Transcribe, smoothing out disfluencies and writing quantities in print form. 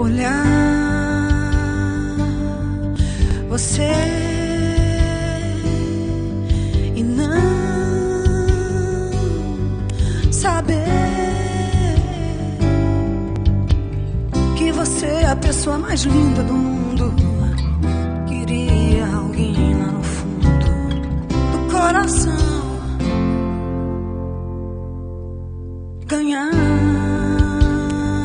olhar você e não saber que você é a pessoa mais linda do mundo.